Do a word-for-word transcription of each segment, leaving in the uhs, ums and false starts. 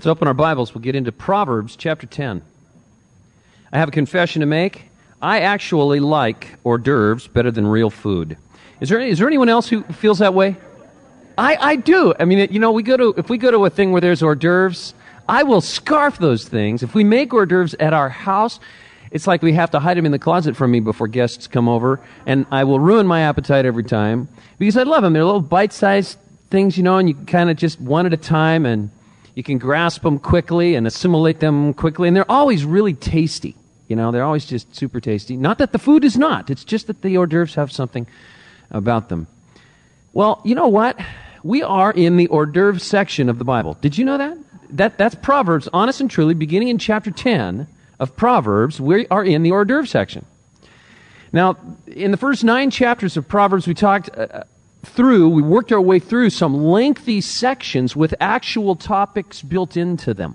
Let's open our Bibles. We'll get into Proverbs chapter ten. I have a confession to make. I actually like hors d'oeuvres better than real food. Is there is there anyone else who feels that way? I, I do. I mean, you know, we go to if we go to a thing where there's hors d'oeuvres, I will scarf those things. If we make hors d'oeuvres at our house, it's like we have to hide them in the closet from me before guests come over, and I will ruin my appetite every time because I love them. They're little bite-sized things, you know, and you kind of just one at a time, and you can grasp them quickly and assimilate them quickly, and they're always really tasty. You know, they're always just super tasty. Not that the food is not. It's just that the hors d'oeuvres have something about them. Well, you know what? We are in the hors d'oeuvres section of the Bible. Did you know that? That that's Proverbs, honest and truly, beginning in chapter ten of Proverbs, we are in the hors d'oeuvres section. Now, in the first nine chapters of Proverbs, we talked uh, through, we worked our way through some lengthy sections with actual topics built into them.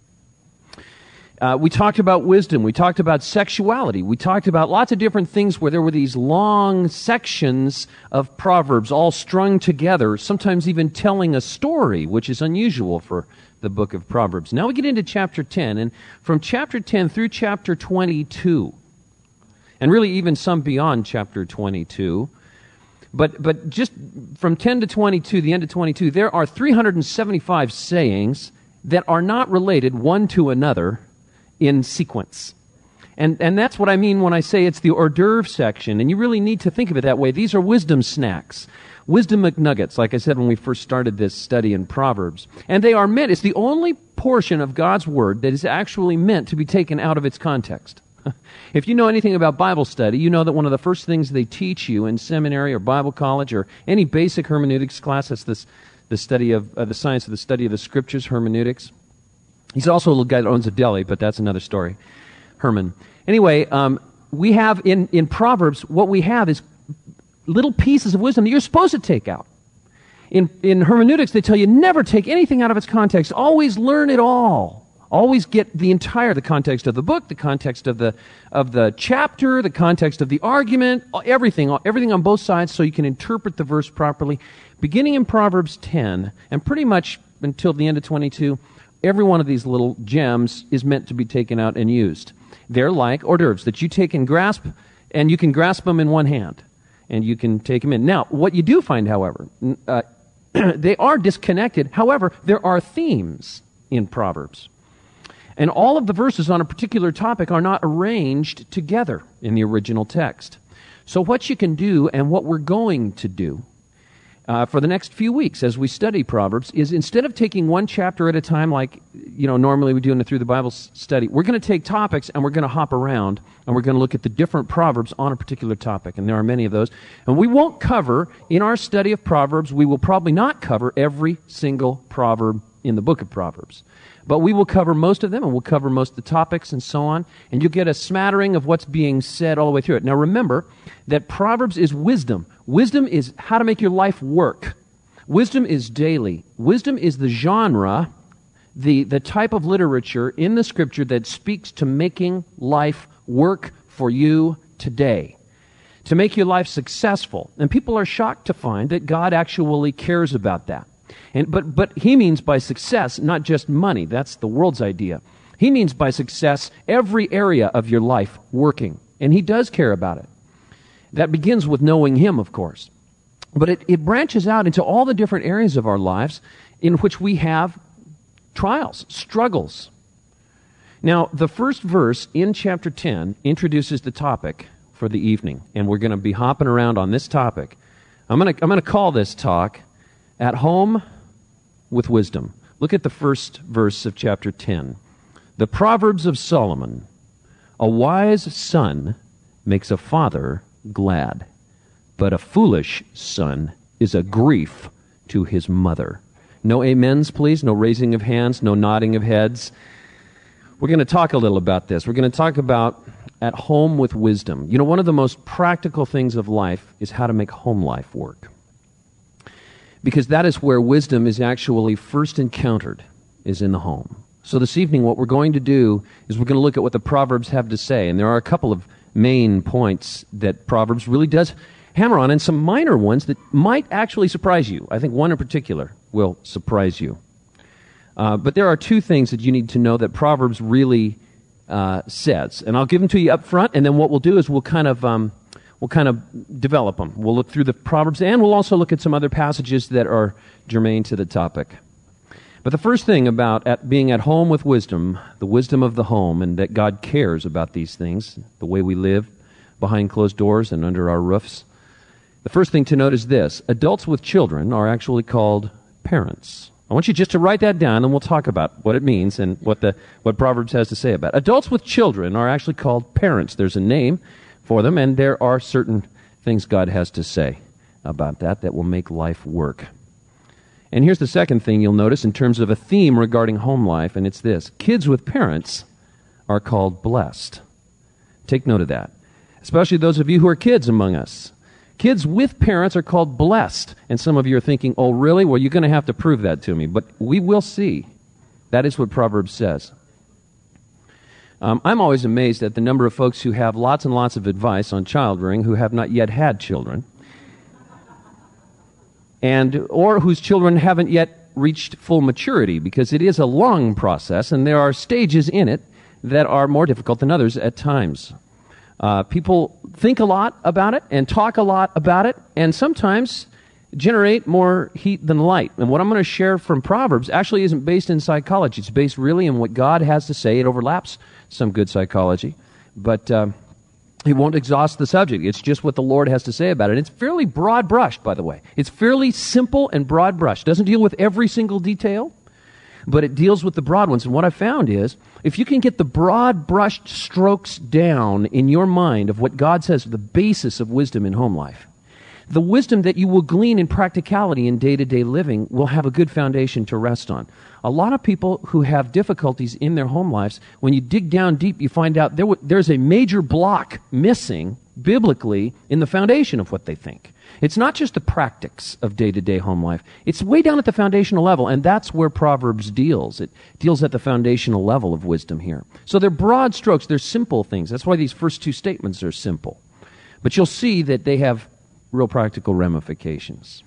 Uh, we talked about wisdom. We talked about sexuality. We talked about lots of different things where there were these long sections of Proverbs all strung together, sometimes even telling a story, which is unusual for the book of Proverbs. Now we get into chapter ten, and from chapter ten through chapter twenty-two, and really even some beyond chapter twenty-two, but but just from ten to twenty-two, the end of twenty-two, there are three hundred seventy-five sayings that are not related one to another in sequence. And and that's what I mean when I say it's the hors d'oeuvre section, and you really need to think of it that way. These are wisdom snacks, wisdom McNuggets, like I said when we first started this study in Proverbs. And they are meant, it's the only portion of God's Word that is actually meant to be taken out of its context. If you know anything about Bible study, you know that one of the first things they teach you in seminary or Bible college or any basic hermeneutics class, that's this, the study of uh, the science of the study of the Scriptures, hermeneutics. He's also a little guy that owns a deli, but that's another story. Herman. Anyway, um, we have in, in Proverbs, what we have is little pieces of wisdom that you're supposed to take out. In, in hermeneutics, they tell you never take anything out of its context. Always learn it all. Always get the entire, the context of the book, the context of the of the chapter, the context of the argument, everything, everything on both sides so you can interpret the verse properly. Beginning in Proverbs ten, and pretty much until the end of twenty-two, every one of these little gems is meant to be taken out and used. They're like hors d'oeuvres that you take and grasp, and you can grasp them in one hand, and you can take them in. Now, what you do find, however, uh, they are disconnected. However, there are themes in Proverbs. And all of the verses on a particular topic are not arranged together in the original text. So what you can do, and what we're going to do uh, for the next few weeks as we study Proverbs, is instead of taking one chapter at a time like you know normally we do in the Through the Bible study, we're going to take topics and we're going to hop around and we're going to look at the different Proverbs on a particular topic. And there are many of those. And we won't cover, in our study of Proverbs, we will probably not cover every single proverb in the book of Proverbs. But we will cover most of them, and we'll cover most of the topics and so on, and you'll get a smattering of what's being said all the way through it. Now remember that Proverbs is wisdom. Wisdom is how to make your life work. Wisdom is daily. Wisdom is the genre, the, the type of literature in the Scripture that speaks to making life work for you today, to make your life successful. And people are shocked to find that God actually cares about that. And, but, but he means by success, not just money. That's the world's idea. He means by success every area of your life working. And he does care about it. That begins with knowing him, of course. But it, it branches out into all the different areas of our lives in which we have trials, struggles. Now, the first verse in chapter ten introduces the topic for the evening. And we're going to be hopping around on this topic. I'm going to, I'm going to call this talk At Home with Wisdom. Look at the first verse of chapter ten. The Proverbs of Solomon. A wise son makes a father glad, but a foolish son is a grief to his mother. No amens, please. No raising of hands. No nodding of heads. We're going to talk a little about this. We're going to talk about at home with wisdom. You know, one of the most practical things of life is how to make home life work. Because that is where wisdom is actually first encountered, is in the home. So this evening what we're going to do is we're going to look at what the Proverbs have to say. And there are a couple of main points that Proverbs really does hammer on, and some minor ones that might actually surprise you. I think one in particular will surprise you. Uh, but there are two things that you need to know that Proverbs really uh, says. And I'll give them to you up front, and then what we'll do is we'll kind of... Um, We'll kind of develop them. We'll look through the Proverbs, and we'll also look at some other passages that are germane to the topic. But the first thing about at being at home with wisdom, the wisdom of the home, and that God cares about these things, the way we live behind closed doors and under our roofs. The first thing to note is this: adults with children are actually called parents. I want you just to write that down, and we'll talk about what it means and what the what Proverbs has to say about it. Adults with children are actually called parents. There's a name for them, and there are certain things God has to say about that that will make life work. And here's the second thing you'll notice in terms of a theme regarding home life, and it's this: kids with parents are called blessed. Take note of that, especially those of you who are kids among us. Kids with parents are called blessed. And some of you are thinking, oh, really? Well, you're going to have to prove that to me. But we will see. That is what Proverbs says. Um, I'm always amazed at the number of folks who have lots and lots of advice on child rearing who have not yet had children, and or whose children haven't yet reached full maturity, because it is a long process, and there are stages in it that are more difficult than others at times. Uh, people think a lot about it and talk a lot about it, and sometimes generate more heat than light. And what I'm going to share from Proverbs actually isn't based in psychology. It's based really in what God has to say. It overlaps some good psychology, but uh, it won't exhaust the subject. It's just what the Lord has to say about it. It's fairly broad-brushed, by the way. It's fairly simple and broad-brushed. It doesn't deal with every single detail, but it deals with the broad ones. And what I found is, if you can get the broad-brushed strokes down in your mind of what God says, the basis of wisdom in home life, the wisdom that you will glean in practicality in day-to-day living will have a good foundation to rest on. A lot of people who have difficulties in their home lives, when you dig down deep, you find out there w- there's a major block missing biblically in the foundation of what they think. It's not just the practice of day-to-day home life. It's way down at the foundational level, and that's where Proverbs deals. It deals at the foundational level of wisdom here. So they're broad strokes. They're simple things. That's why these first two statements are simple. But you'll see that they have real practical ramifications.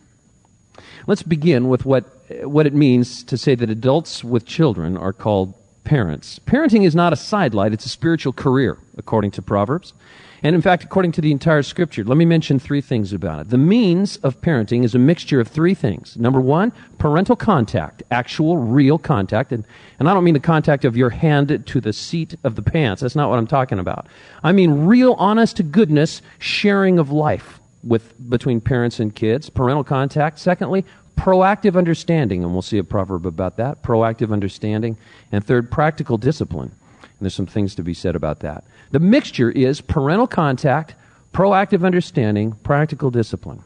Let's begin with what what it means to say that adults with children are called parents. Parenting is not a sidelight, it's a spiritual career, according to Proverbs. And in fact, according to the entire Scripture, let me mention three things about it. The means of parenting is a mixture of three things. Number one, parental contact, actual, real contact. And, and I don't mean the contact of your hand to the seat of the pants. That's not what I'm talking about. I mean real, honest-to-goodness sharing of life with between parents and kids, parental contact. Secondly, proactive understanding, and we'll see a proverb about that, proactive understanding. And third, practical discipline. And there's some things to be said about that. The mixture is parental contact, proactive understanding, practical discipline.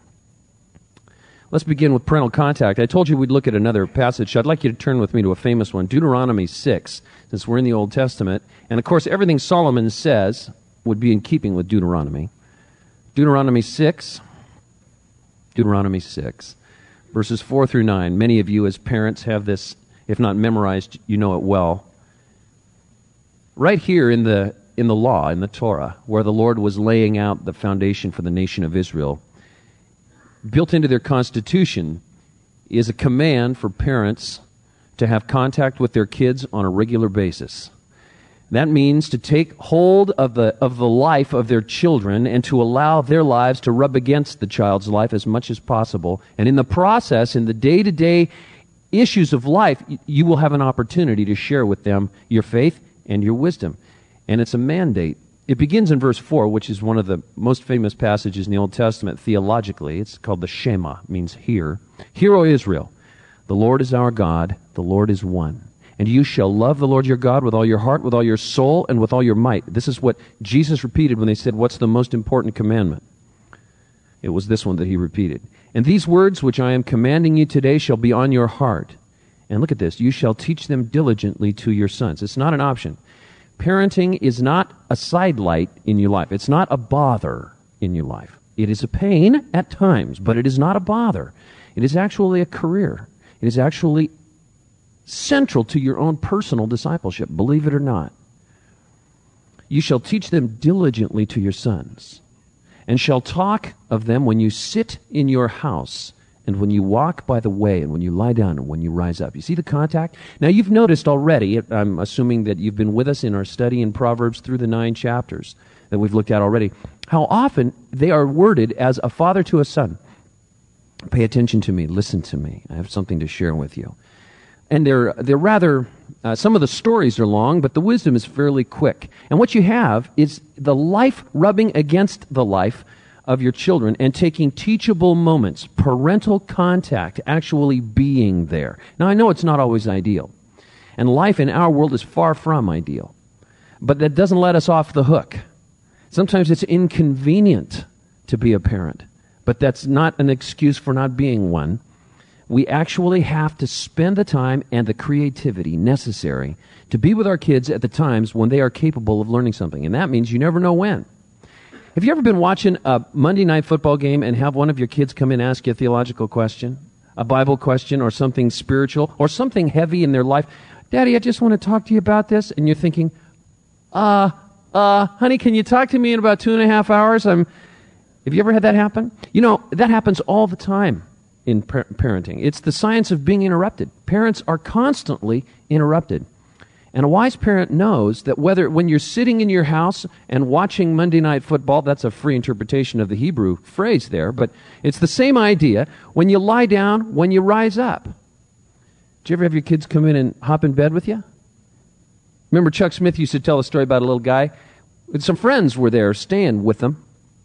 Let's begin with parental contact. I told you we'd look at another passage. I'd like you to turn with me to a famous one, Deuteronomy six, since we're in the Old Testament. And of course, everything Solomon says would be in keeping with Deuteronomy. Deuteronomy six, Deuteronomy six, verses four through nine. Many of you as parents have this, if not memorized, you know it well. Right here in the in the law, in the Torah, where the Lord was laying out the foundation for the nation of Israel, built into their constitution is a command for parents to have contact with their kids on a regular basis. That means to take hold of the of the life of their children and to allow their lives to rub against the child's life as much as possible. And in the process, in the day-to-day issues of life, you will have an opportunity to share with them your faith and your wisdom. And it's a mandate. It begins in verse four, which is one of the most famous passages in the Old Testament theologically. It's called the Shema, means hear. Hear, O Israel, the Lord is our God, the Lord is one. And you shall love the Lord your God with all your heart, with all your soul, and with all your might. This is what Jesus repeated when they said, what's the most important commandment? It was this one that he repeated. And these words which I am commanding you today shall be on your heart. And look at this. You shall teach them diligently to your sons. It's not an option. Parenting is not a sidelight in your life. It's not a bother in your life. It is a pain at times, but it is not a bother. It is actually a career. It is actually central to your own personal discipleship, believe it or not. You shall teach them diligently to your sons, and shall talk of them when you sit in your house, and when you walk by the way, and when you lie down, and when you rise up. You see the contact? Now, you've noticed already, I'm assuming that you've been with us in our study in Proverbs through the nine chapters that we've looked at already, how often they are worded as a father to a son. Pay attention to me, listen to me. I have something to share with you. And they're they're rather, uh, some of the stories are long, but the wisdom is fairly quick. And what you have is the life rubbing against the life of your children and taking teachable moments, parental contact, actually being there. Now, I know it's not always ideal, and life in our world is far from ideal, but that doesn't let us off the hook. Sometimes it's inconvenient to be a parent, but that's not an excuse for not being one. We actually have to spend the time and the creativity necessary to be with our kids at the times when they are capable of learning something. And that means you never know when. Have you ever been watching a Monday night football game and have one of your kids come in and ask you a theological question, a Bible question, or something spiritual, or something heavy in their life? Daddy, I just want to talk to you about this. And you're thinking, uh, uh, honey, can you talk to me in about two and a half hours? I'm. Have you ever had that happen? You know, that happens all the time in par- parenting. It's the science of being interrupted. Parents are constantly interrupted. And a wise parent knows that whether when you're sitting in your house and watching Monday Night Football, that's a free interpretation of the Hebrew phrase there, but it's the same idea. When you lie down, when you rise up. Did you ever have your kids come in and hop in bed with you? Remember Chuck Smith used to tell a story about a little guy. Some friends were there staying with them.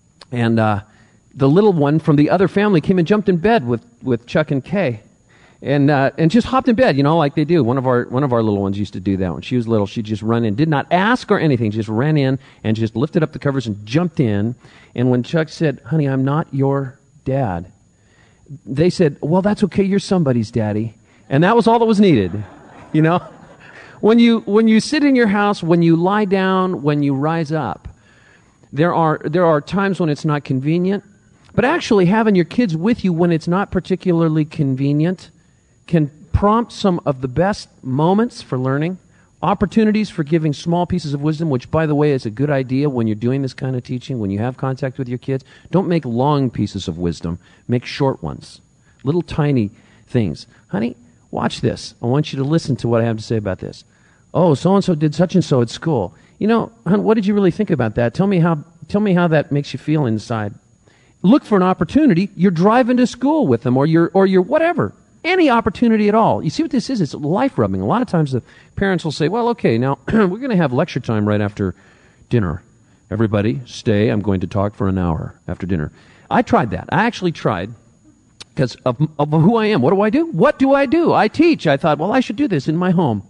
And uh, the little one from the other family came and jumped in bed with, with Chuck and Kay, and uh, and just hopped in bed, you know, like they do. One of our one of our little ones used to do that. When she was little, she'd just run in, did not ask or anything, just ran in and just lifted up the covers and jumped in. And when Chuck said, "Honey, I'm not your dad," they said, "Well, that's okay. You're somebody's daddy," and that was all that was needed, you know. When you when you sit in your house, when you lie down, when you rise up. There are there are times when it's not convenient, but actually having your kids with you when it's not particularly convenient can prompt some of the best moments for learning, opportunities for giving small pieces of wisdom, which, by the way, is a good idea when you're doing this kind of teaching, when you have contact with your kids. Don't make long pieces of wisdom. Make short ones, little tiny things. Honey, watch this. I want you to listen to what I have to say about this. Oh, so-and-so did such and so at school. You know, hon, what did you really think about that? Tell me how tell me how that makes you feel inside. Look for an opportunity. You're driving to school with them, or you're or you're whatever. Any opportunity at all. You see what this is? It's life rubbing. A lot of times the parents will say, well, okay, now we're going to have lecture time right after dinner. Everybody, stay. I'm going to talk for an hour after dinner. I tried that. I actually tried because of, of who I am. What do I do? What do I do? I teach. I thought, well, I should do this in my home.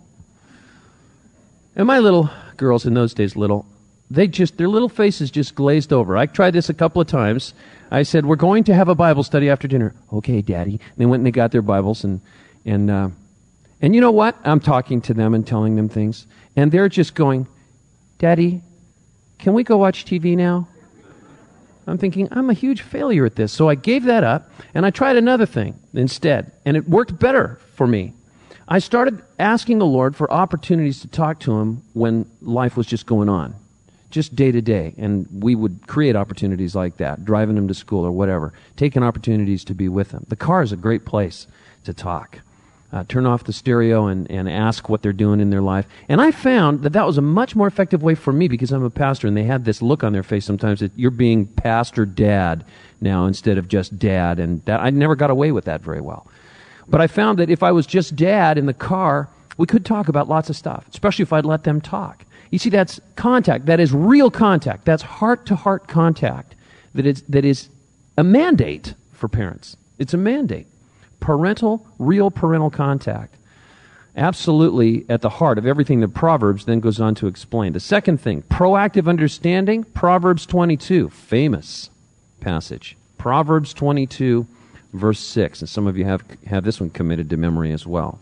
And my little girls in those days, little, they just, their little faces just glazed over. I tried this a couple of times. I said, we're going to have a Bible study after dinner. Okay, Daddy. And they went and they got their Bibles, and, and, uh, and you know what? I'm talking to them and telling them things. And they're just going, Daddy, can we go watch T V now? I'm thinking, I'm a huge failure at this. So I gave that up, and I tried another thing instead. And it worked better for me. I started asking the Lord for opportunities to talk to Him when life was just going on, just day to day. And we would create opportunities like that, driving them to school or whatever, taking opportunities to be with them. The car is a great place to talk. Uh, turn off the stereo and, and ask what they're doing in their life. And I found that that was a much more effective way for me because I'm a pastor, and they had this look on their face sometimes that you're being pastor dad now instead of just dad. And that, I never got away with that very well. But I found that if I was just dad in the car, we could talk about lots of stuff, especially if I'd let them talk. You see, that's contact. That is real contact. That's heart-to-heart contact. That is, that is a mandate for parents. It's a mandate. Parental, real parental contact. Absolutely at the heart of everything that Proverbs then goes on to explain. The second thing, proactive understanding, Proverbs twenty-two, famous passage. Proverbs twenty-two, verse six, and some of you have, have this one committed to memory as well.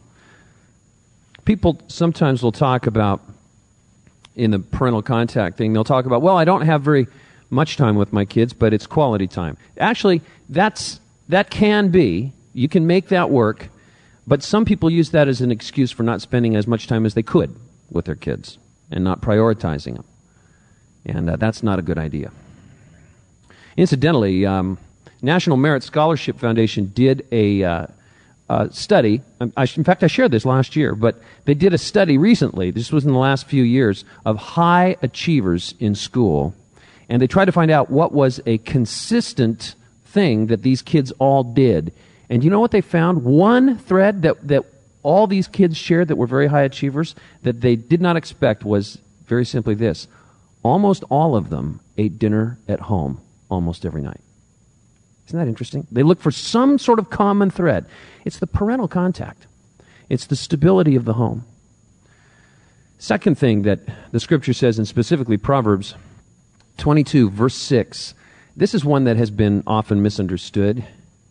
People sometimes will talk about, in the parental contact thing, they'll talk about, well, I don't have very much time with my kids, but it's quality time. Actually, that's that can be, you can make that work, but some people use that as an excuse for not spending as much time as they could with their kids and not prioritizing them. And uh, that's not a good idea. Incidentally, um, National Merit Scholarship Foundation did a uh, uh, study. I, in fact, I shared this last year, but they did a study recently, this was in the last few years, of high achievers in school. And they tried to find out what was a consistent thing that these kids all did. And you know what they found? One thread that, that all these kids shared that were very high achievers that they did not expect was very simply this. Almost all of them ate dinner at home almost every night. Isn't that interesting? They look for some sort of common thread. It's the parental contact. It's the stability of the home. Second thing that the Scripture says, and specifically Proverbs twenty-two, verse six, this is one that has been often misunderstood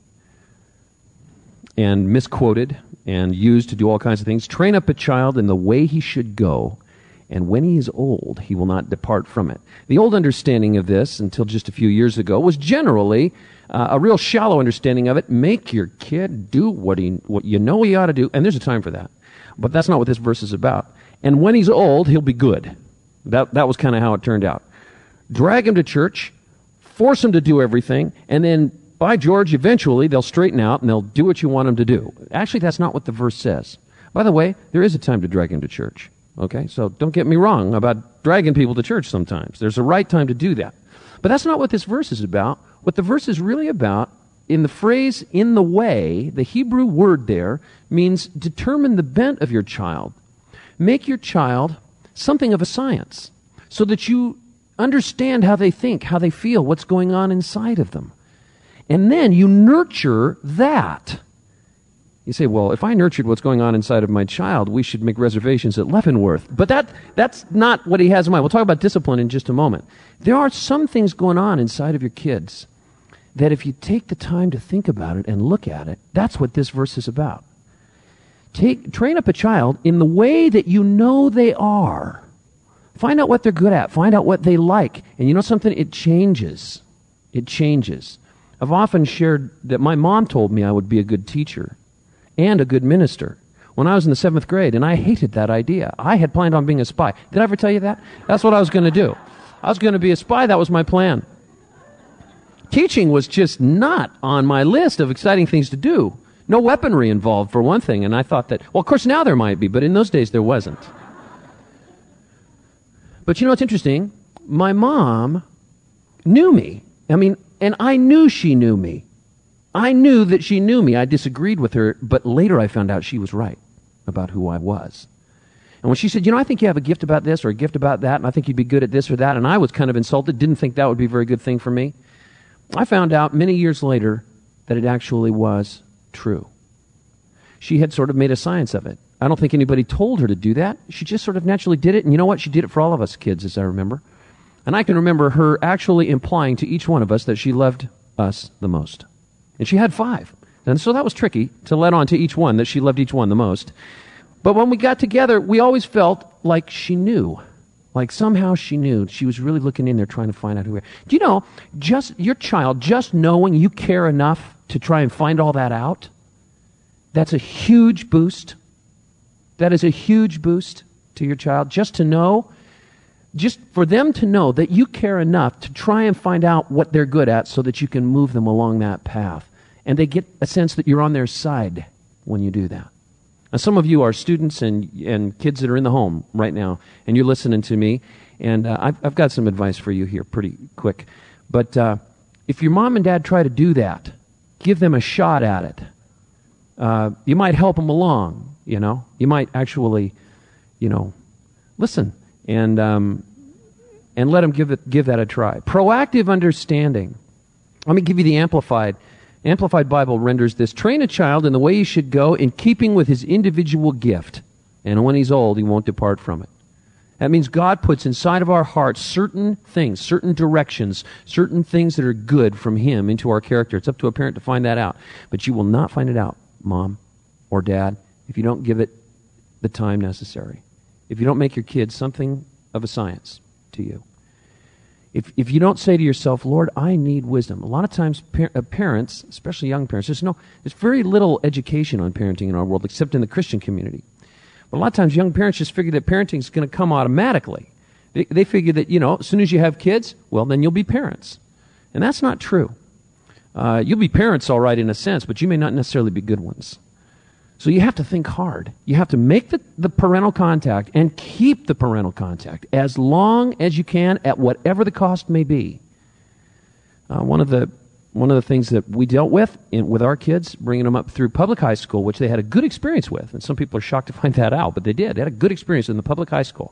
and misquoted and used to do all kinds of things. Train up a child in the way he should go, and when he is old, he will not depart from it. The old understanding of this, until just a few years ago, was generally uh, a real shallow understanding of it. Make your kid do what he, what you know he ought to do, and there's a time for that. But that's not what this verse is about. And when he's old, he'll be good. That, that was kind of how it turned out. Drag him to church, force him to do everything, and then, by George, eventually they'll straighten out and they'll do what you want them to do. Actually, that's not what the verse says. By the way, there is a time to drag him to church. Okay, so don't get me wrong about dragging people to church sometimes. There's a right time to do that. But that's not what this verse is about. What the verse is really about, in the phrase, in the way, the Hebrew word there means determine the bent of your child. Make your child something of a science so that you understand how they think, how they feel, what's going on inside of them. And then you nurture that. You say, well, if I nurtured what's going on inside of my child, we should make reservations at Leavenworth. But that that's not what he has in mind. We'll talk about discipline in just a moment. There are some things going on inside of your kids that if you take the time to think about it and look at it, that's what this verse is about. Take, train up a child in the way that you know they are. Find out what they're good at. Find out what they like. And you know something? It changes. It changes. I've often shared that my mom told me I would be a good teacher and a good minister when I was in the seventh grade, and I hated that idea. I had planned on being a spy. Did I ever tell you that? That's what I was going to do. I was going to be a spy. That was my plan. Teaching was just not on my list of exciting things to do. No weaponry involved, for one thing, and I thought that, well, of course now there might be, but in those days there wasn't. But you know what's interesting? My mom knew me. I mean, and I knew she knew me. I knew that she knew me. I disagreed with her, but later I found out she was right about who I was. And when she said, you know, I think you have a gift about this or a gift about that, and I think you'd be good at this or that, and I was kind of insulted, didn't think that would be a very good thing for me, I found out many years later that it actually was true. She had sort of made a science of it. I don't think anybody told her to do that. She just sort of naturally did it, and you know what? She did it for all of us kids, as I remember. And I can remember her actually implying to each one of us that she loved us the most. And she had five. And so that was tricky to let on to each one that she loved each one the most. But when we got together, we always felt like she knew. Like somehow she knew. She was really looking in there trying to find out who we are. Do you know, just your child, just knowing you care enough to try and find all that out, that's a huge boost. That is a huge boost to your child. Just to know, just for them to know that you care enough to try and find out what they're good at so that you can move them along that path. And they get a sense that you're on their side when you do that. Now, some of you are students and and kids that are in the home right now, and you're listening to me, and uh, I've, I've got some advice for you here pretty quick. But uh, if your mom and dad try to do that, give them a shot at it. Uh, you might help them along, you know. You might actually, you know, listen and um, and let them give it give that a try. Proactive understanding. Let me give you the Amplified. Amplified Bible renders this: train a child in the way he should go, in keeping with his individual gift, and when he's old, he won't depart from it. That means God puts inside of our hearts certain things, certain directions, certain things that are good from Him into our character. It's up to a parent to find that out. But you will not find it out, Mom or Dad, if you don't give it the time necessary. If you don't make your kids something of a science to you. If if you don't say to yourself, Lord, I need wisdom. A lot of times par- uh, parents, especially young parents, there's no, there's very little education on parenting in our world, except in the Christian community. But a lot of times young parents just figure that parenting is going to come automatically. They, they figure that, you know, as soon as you have kids, well, then you'll be parents. And that's not true. Uh, you'll be parents all right in a sense, but you may not necessarily be good ones. So you have to think hard. You have to make the, the parental contact and keep the parental contact as long as you can at whatever the cost may be. Uh, one of the one of the things that we dealt with in, with our kids, bringing them up through public high school, which they had a good experience with, and some people are shocked to find that out, but they did. They had a good experience in the public high school.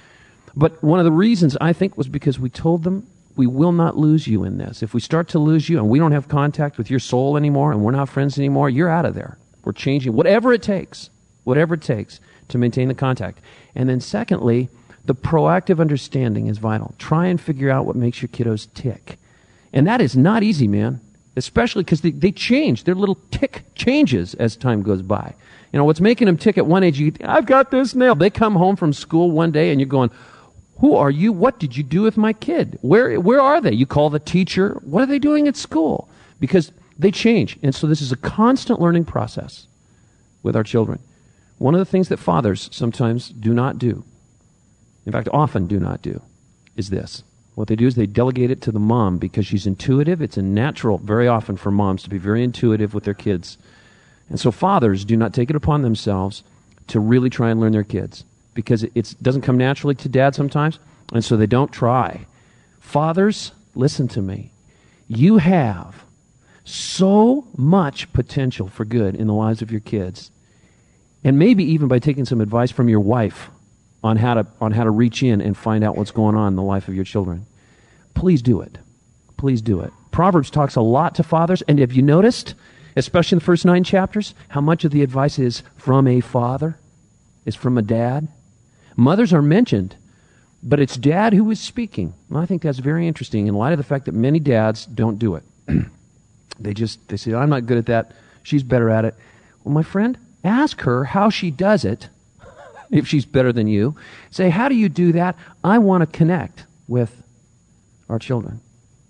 But one of the reasons, I think, was because we told them, we will not lose you in this. If we start to lose you and we don't have contact with your soul anymore and we're not friends anymore, you're out of there. We're changing, whatever it takes, whatever it takes to maintain the contact. And then secondly, the proactive understanding is vital. Try and figure out what makes your kiddos tick. And that is not easy, man, especially because they, they change. Their little tick changes as time goes by. You know, what's making them tick at one age, you, I've got this nailed. They come home from school one day and you're going, who are you? What did you do with my kid? Where where are they? You call the teacher. What are they doing at school? Because they change. And so this is a constant learning process with our children. One of the things that fathers sometimes do not do, in fact, often do not do, is this. What they do is they delegate it to the mom because she's intuitive. It's a natural, very often, for moms to be very intuitive with their kids. And so fathers do not take it upon themselves to really try and learn their kids because it it's, doesn't come naturally to dad sometimes, and so they don't try. Fathers, listen to me. You have so much potential for good in the lives of your kids, and maybe even by taking some advice from your wife on how to on how to reach in and find out what's going on in the life of your children. Please do it. Please do it. Proverbs talks a lot to fathers, and have you noticed, especially in the first nine chapters, how much of the advice is from a father, is from a dad? Mothers are mentioned, but it's dad who is speaking. And I think that's very interesting in light of the fact that many dads don't do it. They just, they say, I'm not good at that. She's better at it. Well, my friend, ask her how she does it, if she's better than you. Say, how do you do that? I want to connect with our children.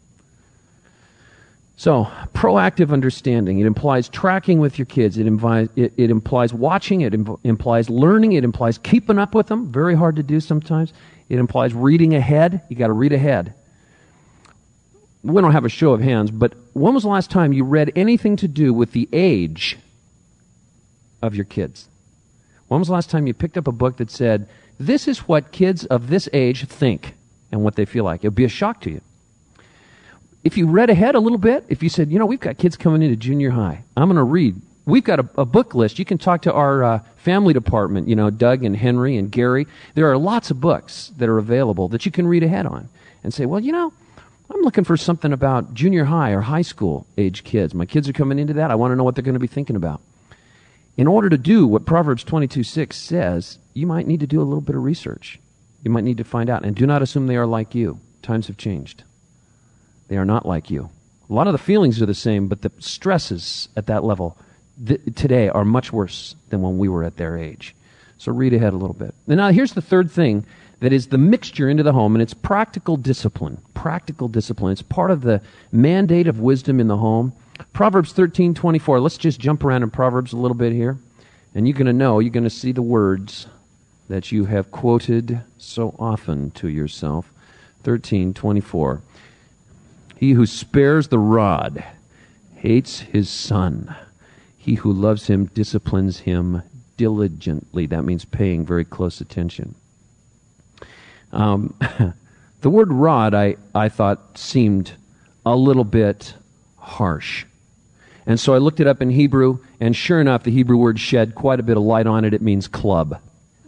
So, proactive understanding. It implies tracking with your kids. It implies, it, it implies watching. It im- implies learning. It implies keeping up with them. Very hard to do sometimes. It implies reading ahead. You got to read ahead. We don't have a show of hands, but when was the last time you read anything to do with the age of your kids? When was the last time you picked up a book that said, this is what kids of this age think and what they feel like? It would be a shock to you. If you read ahead a little bit, if you said, you know, we've got kids coming into junior high, I'm going to read. We've got a, a book list. You can talk to our uh, family department, you know, Doug and Henry and Gary. There are lots of books that are available that you can read ahead on and say, well, you know, I'm looking for something about junior high or high school age kids. My kids are coming into that. I want to know what they're going to be thinking about. In order to do what Proverbs twenty-two six says, you might need to do a little bit of research. You might need to find out. And do not assume they are like you. Times have changed. They are not like you. A lot of the feelings are the same, but the stresses at that level th- today are much worse than when we were at their age. So read ahead a little bit. And now here's the third thing that is the mixture into the home, and it's practical discipline. Practical discipline. It's part of the mandate of wisdom in the home. Proverbs thirteen twenty-four. Let's just jump around in Proverbs a little bit here. And you're going to know, you're going to see the words that you have quoted so often to yourself. thirteen twenty-four. He who spares the rod hates his son. He who loves him disciplines him diligently. That means paying very close attention. Um, the word rod, I, I thought, seemed a little bit harsh. And so I looked it up in Hebrew, and sure enough, the Hebrew word shed quite a bit of light on it. It means club.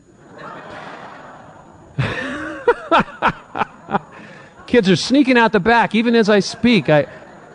Kids are sneaking out the back, even as I speak. I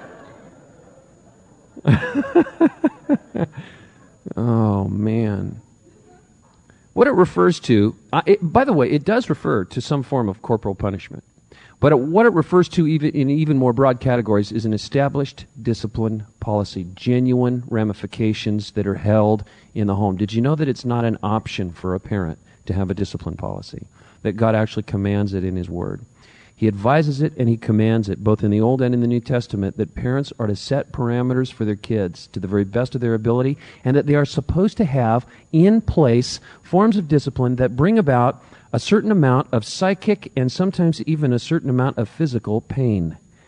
Oh, man. What it refers to, uh, it, by the way, it does refer to some form of corporal punishment. But it, what it refers to even in even more broad categories is an established discipline policy, genuine ramifications that are held in the home. Did you know that it's not an option for a parent to have a discipline policy? That God actually commands it in His Word. He advises it and He commands it, both in the Old and in the New Testament, that parents are to set parameters for their kids to the very best of their ability, and that they are supposed to have in place forms of discipline that bring about a certain amount of psychic and sometimes even a certain amount of physical pain.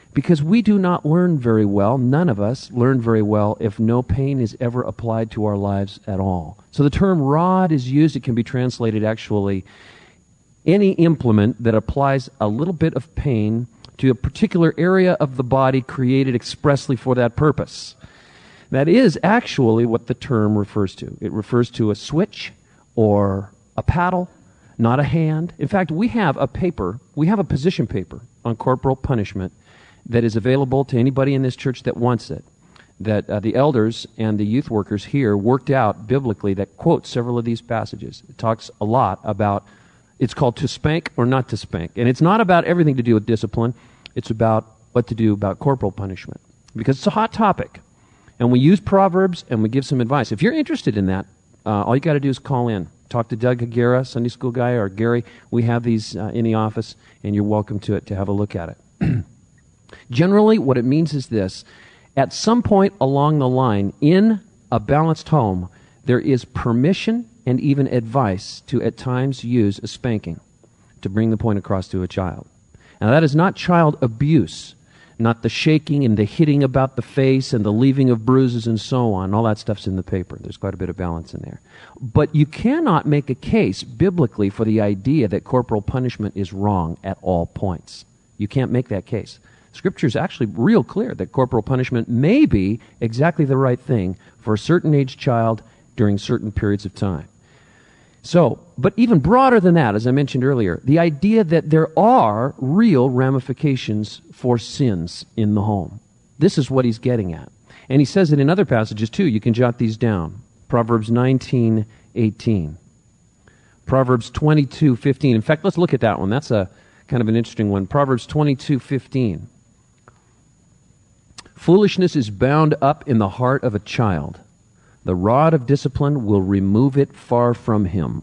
Because we do not learn very well, none of us learn very well if no pain is ever applied to our lives at all. So the term rod is used. It can be translated actually any implement that applies a little bit of pain to a particular area of the body created expressly for that purpose. That is actually what the term refers to. It refers to a switch or a paddle, not a hand. In fact, we have a paper, we have a position paper on corporal punishment that is available to anybody in this church that wants it, that uh, the elders and the youth workers here worked out biblically that quotes several of these passages. It talks a lot about, it's called to spank or not to spank. And it's not about everything to do with discipline. It's about what to do about corporal punishment, because it's a hot topic. And we use Proverbs and we give some advice. If you're interested in that, uh, all you got to do is call in. Talk to Doug Hagera, Sunday school guy, or Gary. We have these uh, in the office, and you're welcome to it to have a look at it. Generally, what it means is this. At some point along the line, in a balanced home, there is permission and even advice to at times use a spanking to bring the point across to a child. Now, that is not child abuse, not the shaking and the hitting about the face and the leaving of bruises and so on. All that stuff's in the paper. There's quite a bit of balance in there. But you cannot make a case biblically for the idea that corporal punishment is wrong at all points. You can't make that case. Scripture is actually real clear that corporal punishment may be exactly the right thing for a certain age child during certain periods of time. So, but even broader than that, as I mentioned earlier, the idea that there are real ramifications for sins in the home. This is what he's getting at. And he says it in other passages too. You can jot these down. Proverbs nineteen eighteen. Proverbs twenty-two fifteen. In fact, let's look at that one. That's a kind of an interesting one. Proverbs twenty-two fifteen. Foolishness is bound up in the heart of a child. The rod of discipline will remove it far from him.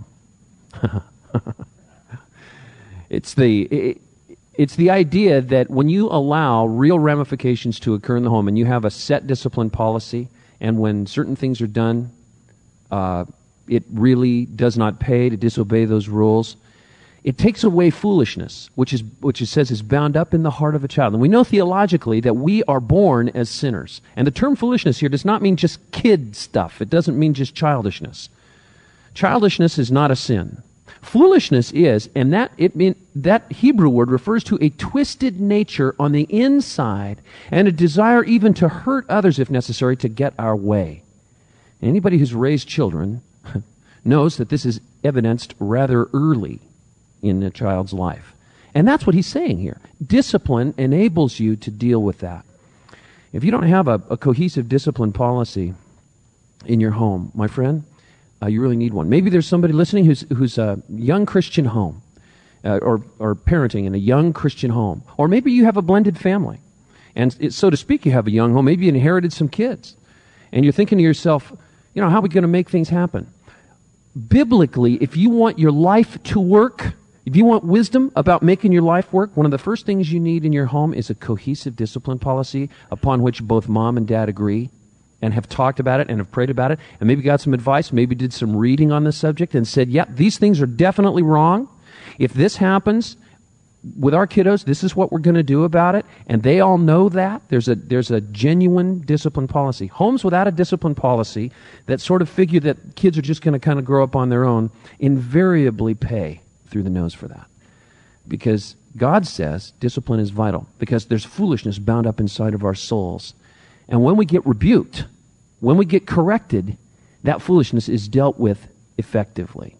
It's the it, it's the idea that when you allow real ramifications to occur in the home and you have a set discipline policy, and when certain things are done, uh, it really does not pay to disobey those rules. It takes away foolishness, which is which it says is bound up in the heart of a child. And we know theologically that we are born as sinners. And the term foolishness here does not mean just kid stuff. It doesn't mean just childishness. Childishness is not a sin. Foolishness is, and that it mean that Hebrew word refers to a twisted nature on the inside and a desire even to hurt others if necessary to get our way. Anybody who's raised children knows that this is evidenced rather early in a child's life. And that's what he's saying here. Discipline enables you to deal with that. If you don't have a, a cohesive discipline policy in your home, my friend, uh, you really need one. Maybe there's somebody listening who's who's a young Christian home, uh, or or parenting in a young Christian home. Or maybe you have a blended family. And it, so to speak, you have a young home. Maybe you inherited some kids. And you're thinking to yourself, you know, how are we going to make things happen? Biblically, if you want your life to work, if you want wisdom about making your life work, one of the first things you need in your home is a cohesive discipline policy upon which both mom and dad agree and have talked about it and have prayed about it and maybe got some advice, maybe did some reading on the subject and said, yep, these things are definitely wrong. If this happens with our kiddos, this is what we're going to do about it. And they all know that. There's a, there's a genuine discipline policy. Homes without a discipline policy that sort of figure that kids are just going to kind of grow up on their own invariably pay through the nose for that. Because God says discipline is vital, because there's foolishness bound up inside of our souls. And when we get rebuked, when we get corrected, that foolishness is dealt with effectively.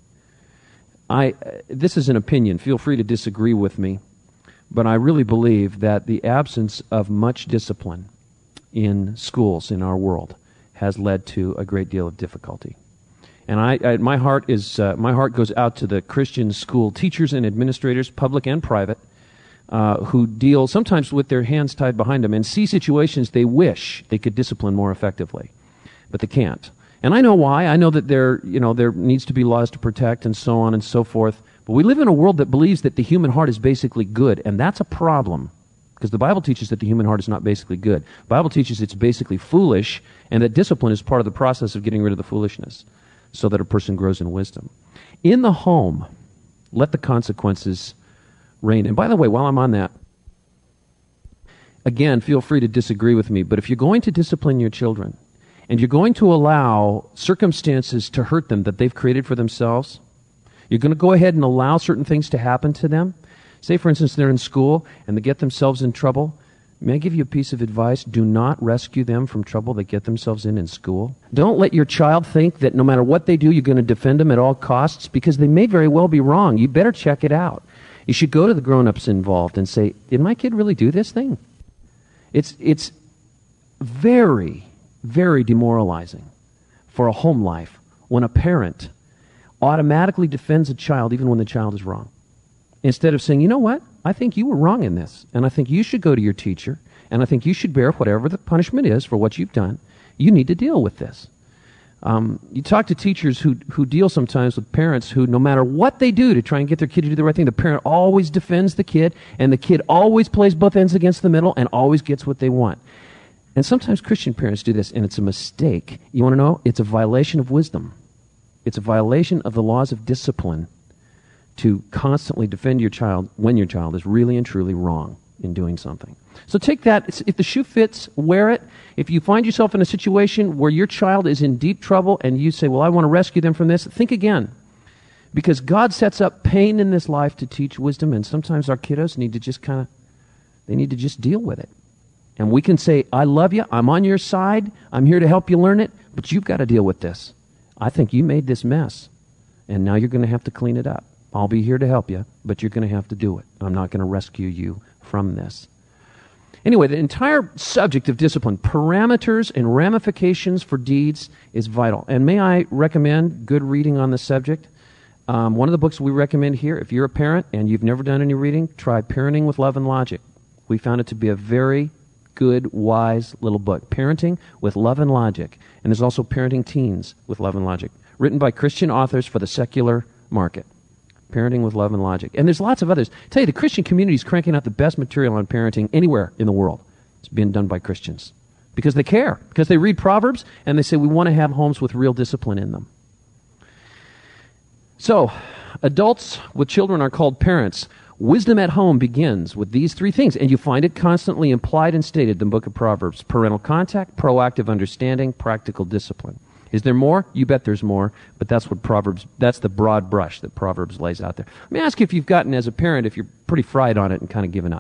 I uh, this is an opinion. Feel free to disagree with me, but I really believe that the absence of much discipline in schools in our world has led to a great deal of difficulty. And I, I my heart is uh, my heart goes out to the Christian school teachers and administrators, public and private, uh, who deal sometimes with their hands tied behind them and see situations they wish they could discipline more effectively, but they can't. And I know why. I know that there, you know, there needs to be laws to protect and so on and so forth. But we live in a world that believes that the human heart is basically good, and that's a problem. Because the Bible teaches that the human heart is not basically good. The Bible teaches it's basically foolish, and that discipline is part of the process of getting rid of the foolishness, so that a person grows in wisdom. In the home, let the consequences reign. And by the way, while I'm on that, again, feel free to disagree with me, but if you're going to discipline your children and you're going to allow circumstances to hurt them that they've created for themselves, you're going to go ahead and allow certain things to happen to them. Say, for instance, they're in school and they get themselves in trouble. May I give you a piece of advice? Do not rescue them from trouble they get themselves in in school. Don't let your child think that no matter what they do, you're going to defend them at all costs, because they may very well be wrong. You better check it out. You should go to the grown-ups involved and say, did my kid really do this thing? It's, it's very, very demoralizing for a home life when a parent automatically defends a child even when the child is wrong. Instead of saying, you know what, I think you were wrong in this, and I think you should go to your teacher, and I think you should bear whatever the punishment is for what you've done. You need to deal with this. Um, you talk to teachers who, who deal sometimes with parents who, no matter what they do to try and get their kid to do the right thing, the parent always defends the kid, and the kid always plays both ends against the middle and always gets what they want. And sometimes Christian parents do this, and it's a mistake. You want to know? It's a violation of wisdom. It's a violation of the laws of discipline to constantly defend your child when your child is really and truly wrong in doing something. So take that. If the shoe fits, wear it. If you find yourself in a situation where your child is in deep trouble and you say, well, I want to rescue them from this, think again. Because God sets up pain in this life to teach wisdom, and sometimes our kiddos need to just kind of, they need to just deal with it. And we can say, I love you, I'm on your side, I'm here to help you learn it, but you've got to deal with this. I think you made this mess, and now you're going to have to clean it up. I'll be here to help you, but you're going to have to do it. I'm not going to rescue you from this. Anyway, the entire subject of discipline, parameters and ramifications for deeds, is vital. And may I recommend good reading on the subject? Um, one of the books we recommend here, if you're a parent and you've never done any reading, try Parenting with Love and Logic. We found it to be a very good, wise little book. Parenting with Love and Logic. And there's also Parenting Teens with Love and Logic, written by Christian authors for the secular market. Parenting with Love and Logic. And there's lots of others. I tell you, the Christian community is cranking out the best material on parenting anywhere in the world. It's being done by Christians. Because they care. Because they read Proverbs and they say, we want to have homes with real discipline in them. So, adults with children are called parents. Wisdom at home begins with these three things, and you find it constantly implied and stated in the book of Proverbs. Parental contact, proactive understanding, practical discipline. Is there more? You bet there's more, but that's what Proverbs, that's the broad brush that Proverbs lays out there. Let me ask you if you've gotten, as a parent, if you're pretty fried on it and kind of given up.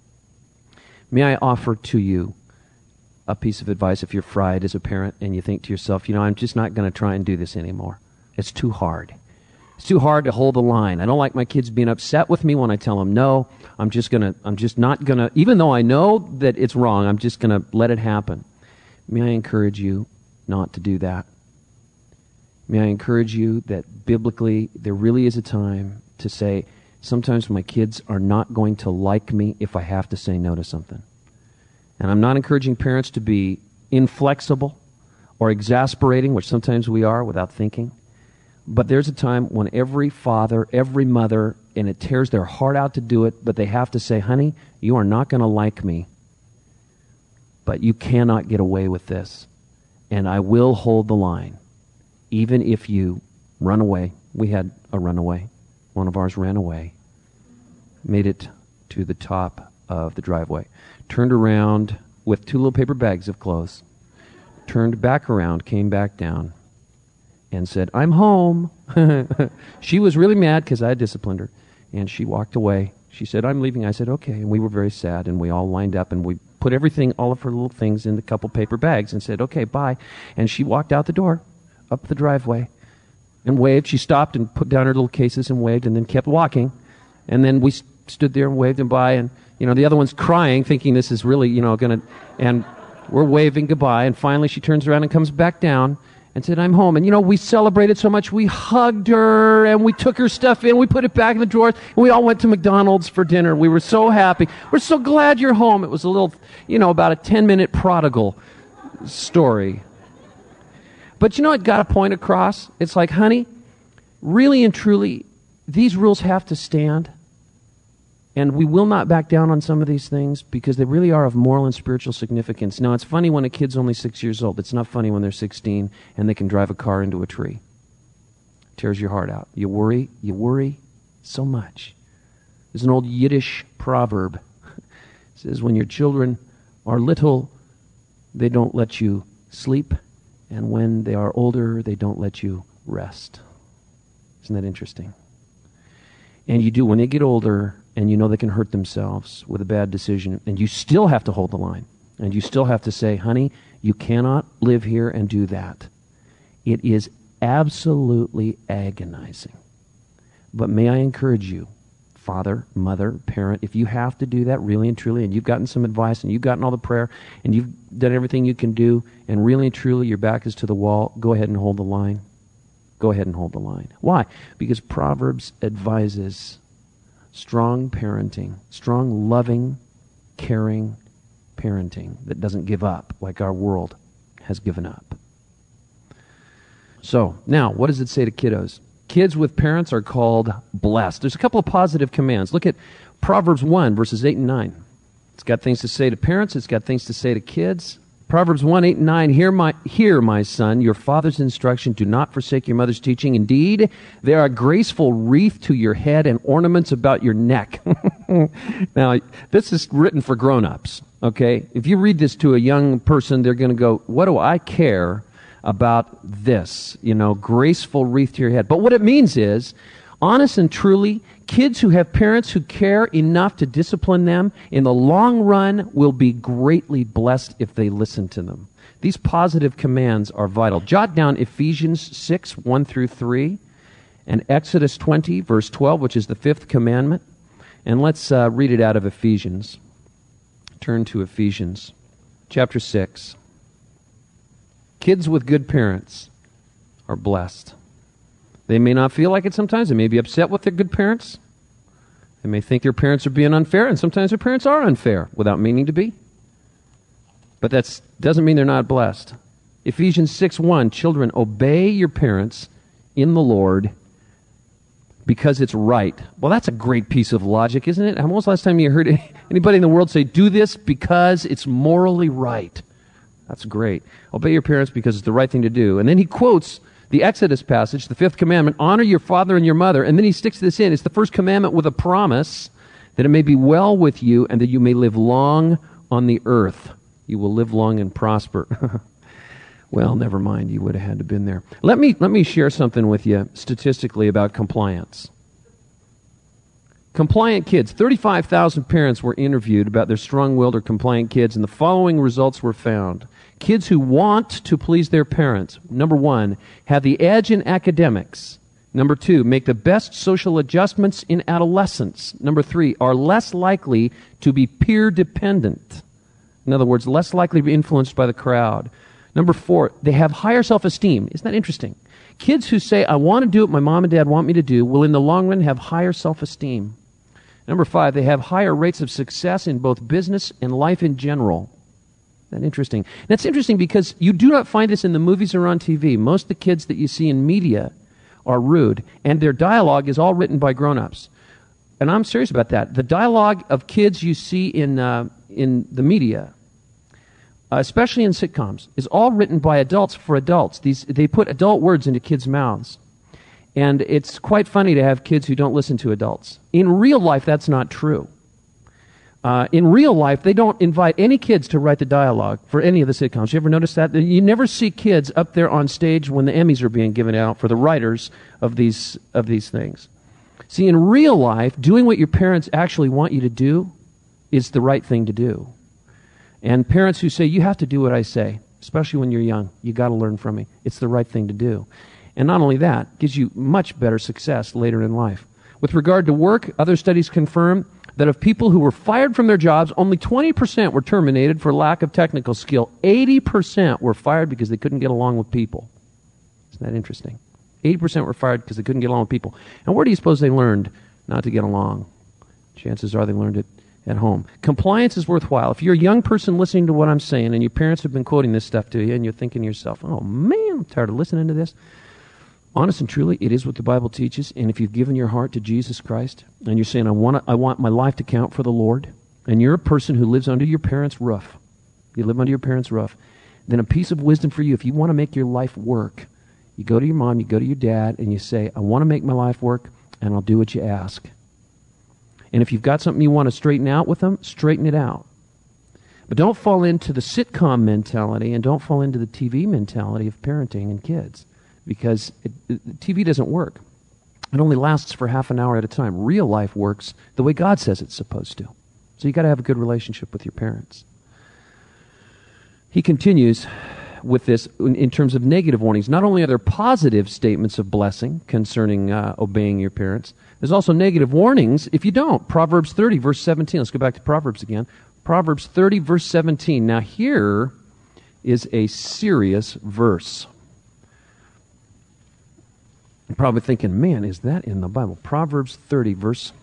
May I offer to you a piece of advice if you're fried as a parent and you think to yourself, you know, I'm just not going to try and do this anymore. It's too hard. It's too hard to hold the line. I don't like my kids being upset with me when I tell them no. I'm just going to, I'm just not going to, even though I know that it's wrong, I'm just going to let it happen. May I encourage you not to do that? May I encourage you that biblically there really is a time to say, sometimes my kids are not going to like me if I have to say no to something. And I'm not encouraging parents to be inflexible or exasperating, which sometimes we are without thinking. But there's a time when every father, every mother, and it tears their heart out to do it, but they have to say, honey, you are not going to like me, but you cannot get away with this. And I will hold the line, even if you run away. We had a runaway. One of ours ran away, made it to the top of the driveway, turned around with two little paper bags of clothes, turned back around, came back down, and said, I'm home. She was really mad because I had disciplined her, and she walked away. She said, I'm leaving. I said, okay. And we were very sad, and we all lined up, and we put everything, all of her little things in a couple paper bags and said, okay, bye. And she walked out the door, up the driveway, and waved. She stopped and put down her little cases and waved and then kept walking. And then we st- stood there and waved and bye. And, you know, the other one's crying, thinking this is really, you know, going to, and we're waving goodbye. And finally she turns around and comes back down and said, I'm home. And, you know, we celebrated so much. We hugged her and we took her stuff in. We put it back in the drawers. And we all went to McDonald's for dinner. We were so happy. We're so glad you're home. It was a little, you know, about a ten-minute prodigal story. But, you know, it got a point across. It's like, honey, really and truly, these rules have to stand. And we will not back down on some of these things because they really are of moral and spiritual significance. Now, it's funny when a kid's only six years old. It's not funny when they're sixteen and they can drive a car into a tree. It tears your heart out. You worry, you worry so much. There's an old Yiddish proverb. It says, when your children are little, they don't let you sleep, and when they are older, they don't let you rest. Isn't that interesting? And you do, when they get older, and you know they can hurt themselves with a bad decision, and you still have to hold the line, and you still have to say, honey, you cannot live here and do that. It is absolutely agonizing. But may I encourage you, father, mother, parent, if you have to do that really and truly, and you've gotten some advice, and you've gotten all the prayer, and you've done everything you can do, and really and truly your back is to the wall, go ahead and hold the line. Go ahead and hold the line. Why? Because Proverbs advises strong parenting, strong, loving, caring parenting that doesn't give up like our world has given up. So, now, what does it say to kiddos? Kids with parents are called blessed. There's a couple of positive commands. Look at Proverbs one, verses eight and nine. It's got things to say to parents. It's got things to say to kids. Proverbs one, eight and nine, Hear my, hear, my son, your father's instruction. Do not forsake your mother's teaching. Indeed, they are a graceful wreath to your head and ornaments about your neck. Now, this is written for grown-ups, okay? If you read this to a young person, they're going to go, what do I care about this? You know, graceful wreath to your head. But what it means is, honest and truly, kids who have parents who care enough to discipline them in the long run will be greatly blessed if they listen to them. These positive commands are vital. Jot down Ephesians six, one through three, and Exodus twenty, verse twelve, which is the fifth commandment. And let's uh, read it out of Ephesians. Turn to Ephesians chapter six. Kids with good parents are blessed. They may not feel like it sometimes. They may be upset with their good parents. They may think their parents are being unfair, and sometimes their parents are unfair without meaning to be. But that doesn't mean they're not blessed. Ephesians six one, children, obey your parents in the Lord because it's right. Well, that's a great piece of logic, isn't it? When was the last time you heard anybody in the world say, do this because it's morally right? That's great. Obey your parents because it's the right thing to do. And then he quotes the Exodus passage, the fifth commandment, honor your father and your mother. And then he sticks this in. It's the first commandment with a promise that it may be well with you and that you may live long on the earth. You will live long and prosper. Well, never mind. You would have had to have been there. Let me, let me share something with you statistically about compliance. Compliant kids. thirty-five thousand parents were interviewed about their strong-willed or compliant kids, and the following results were found. Kids who want to please their parents, number one, have the edge in academics. Number two, make the best social adjustments in adolescence. Number three, are less likely to be peer dependent. In other words, less likely to be influenced by the crowd. Number four, they have higher self-esteem. Isn't that interesting? Kids who say, I want to do what my mom and dad want me to do, will in the long run have higher self-esteem. Number five, they have higher rates of success in both business and life in general. Isn't that interesting? That's interesting because you do not find this in the movies or on T V. Most of the kids that you see in media are rude, and their dialogue is all written by grown-ups. And I'm serious about that. The dialogue of kids you see in uh, in the media, uh, especially in sitcoms, is all written by adults for adults. These they put adult words into kids' mouths. And it's quite funny to have kids who don't listen to adults. In real life, that's not true. Uh, in real life, they don't invite any kids to write the dialogue for any of the sitcoms. You ever notice that? You never see kids up there on stage when the Emmys are being given out for the writers of these of these things. See, in real life, doing what your parents actually want you to do is the right thing to do. And parents who say, you have to do what I say, especially when you're young, you got to learn from me. It's the right thing to do. And not only that, gives you much better success later in life. With regard to work, other studies confirm that of people who were fired from their jobs, only twenty percent were terminated for lack of technical skill. eighty percent were fired because they couldn't get along with people. Isn't that interesting? eighty percent were fired because they couldn't get along with people. And where do you suppose they learned not to get along? Chances are they learned it at home. Compliance is worthwhile. If you're a young person listening to what I'm saying and your parents have been quoting this stuff to you and you're thinking to yourself, oh man, I'm tired of listening to this. Honest and truly, it is what the Bible teaches. And if you've given your heart to Jesus Christ and you're saying, I want to, I want my life to count for the Lord, and you're a person who lives under your parents' roof, you live under your parents' roof, then a piece of wisdom for you, if you want to make your life work, you go to your mom, you go to your dad, and you say, I want to make my life work, and I'll do what you ask. And if you've got something you want to straighten out with them, straighten it out. But don't fall into the sitcom mentality and don't fall into the T V mentality of parenting and kids, because it, it, T V doesn't work. It only lasts for half an hour at a time. Real life works the way God says it's supposed to. So you got to have a good relationship with your parents. He continues with this in, in terms of negative warnings. Not only are there positive statements of blessing concerning uh, obeying your parents, there's also negative warnings if you don't. Proverbs thirty, verse seventeen. Let's go back to Proverbs again. Proverbs thirty, verse seventeen. Now here is a serious verse. You're probably thinking, man, is that in the Bible? Proverbs thirty, verse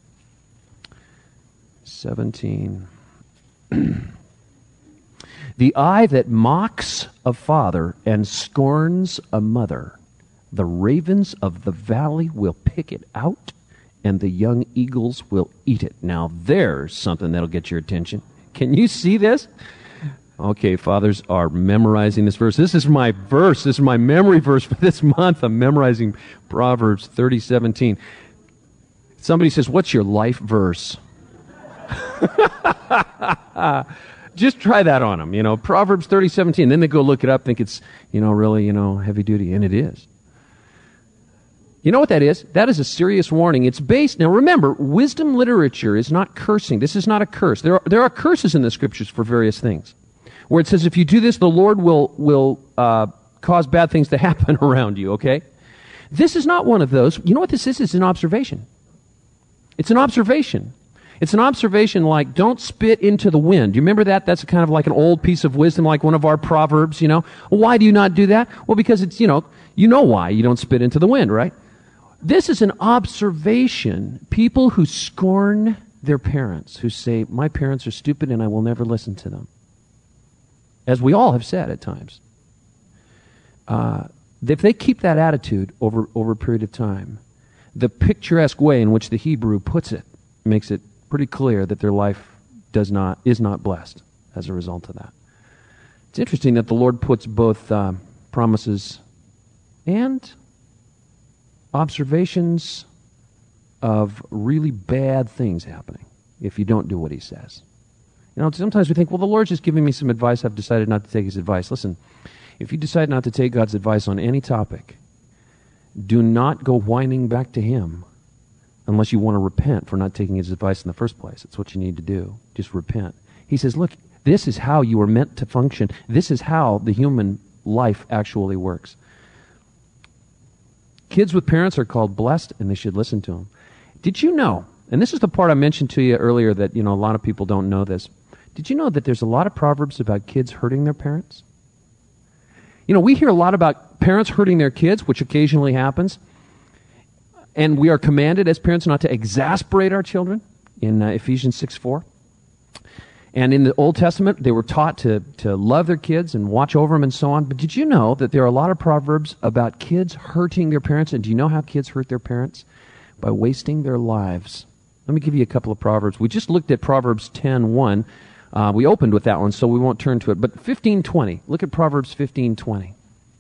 seventeen. The eye that mocks a father and scorns a mother, the ravens of the valley will pick it out, and the young eagles will eat it. Now there's something that'll get your attention. Can you see this? Okay, fathers are memorizing this verse. This is my verse. This is my memory verse for this month. I'm memorizing Proverbs thirty seventeen. Somebody says, what's your life verse? Just try that on them, you know, Proverbs thirty seventeen. Then they go look it up, think it's, you know, really, you know, heavy duty, and it is. You know what that is? That is a serious warning. It's based, now remember, wisdom literature is not cursing. This is not a curse. There are, there are curses in the Scriptures for various things, where it says if you do this, the Lord will, will uh, cause bad things to happen around you, okay? This is not one of those. You know what this is? It's an observation. It's an observation. It's an observation like, don't spit into the wind. Do you remember that? That's kind of like an old piece of wisdom, like one of our proverbs, you know. Well, why do you not do that? Well, because it's, you know, you know why you don't spit into the wind, right? This is an observation. People who scorn their parents, who say, my parents are stupid and I will never listen to them. As we all have said at times. Uh, if they keep that attitude over, over a period of time, the picturesque way in which the Hebrew puts it makes it pretty clear that their life does not is not blessed as a result of that. It's interesting that the Lord puts both uh, promises and observations of really bad things happening if you don't do what He says. You know, sometimes we think, well, the Lord's just giving me some advice. I've decided not to take His advice. Listen, if you decide not to take God's advice on any topic, do not go whining back to Him unless you want to repent for not taking His advice in the first place. That's what you need to do. Just repent. He says, look, this is how you are meant to function. This is how the human life actually works. Kids with parents are called blessed, and they should listen to them. Did you know, and this is the part I mentioned to you earlier that, you know, a lot of people don't know this. Did you know that there's a lot of proverbs about kids hurting their parents? You know, we hear a lot about parents hurting their kids, which occasionally happens. And we are commanded as parents not to exasperate our children in uh, Ephesians six four. And in the Old Testament, they were taught to, to love their kids and watch over them and so on. But did you know that there are a lot of proverbs about kids hurting their parents? And do you know how kids hurt their parents? By wasting their lives. Let me give you a couple of proverbs. We just looked at Proverbs ten one. Uh, we opened with that one, so we won't turn to it. But fifteen twenty. Look at Proverbs fifteen twenty.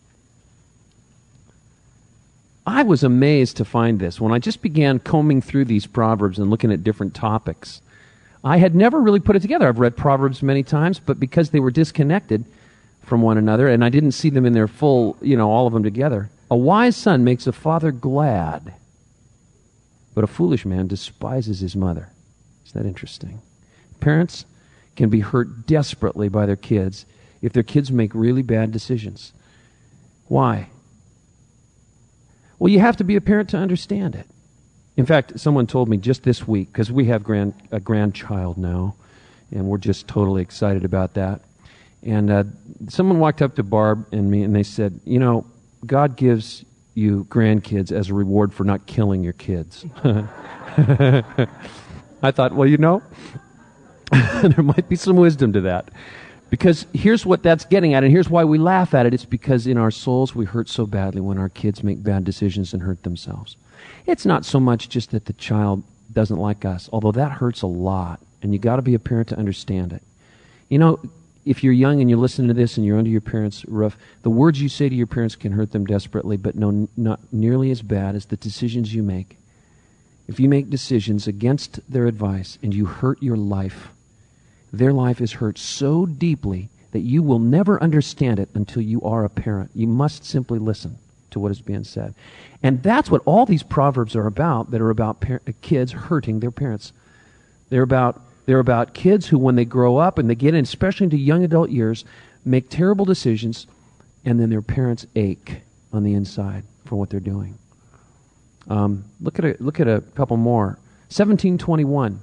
I was amazed to find this. When I just began combing through these Proverbs and looking at different topics, I had never really put it together. I've read Proverbs many times, but because they were disconnected from one another, and I didn't see them in their full, you know, all of them together. A wise son makes a father glad, but a foolish man despises his mother. Isn't that interesting? Parents can be hurt desperately by their kids if their kids make really bad decisions. Why? Well, you have to be a parent to understand it. In fact, someone told me just this week, because we have grand, a grandchild now, and we're just totally excited about that. And uh, someone walked up to Barb and me, and they said, you know, God gives you grandkids as a reward for not killing your kids. I thought, well, you know, there might be some wisdom to that. Because here's what that's getting at, and here's why we laugh at it. It's because in our souls we hurt so badly when our kids make bad decisions and hurt themselves. It's not so much just that the child doesn't like us, although that hurts a lot, and you got to be a parent to understand it. You know, if you're young and you're listening to this and you're under your parents' roof, the words you say to your parents can hurt them desperately, but no, not nearly as bad as the decisions you make. If you make decisions against their advice and you hurt your life, their life is hurt so deeply that you will never understand it until you are a parent. You must simply listen to what is being said. And that's what all these proverbs are about, that are about par- kids hurting their parents. They're about they're about kids who, when they grow up and they get in, especially into young adult years, make terrible decisions, and then their parents ache on the inside for what they're doing. Um, look at a, look at a couple more. seventeen twenty-one.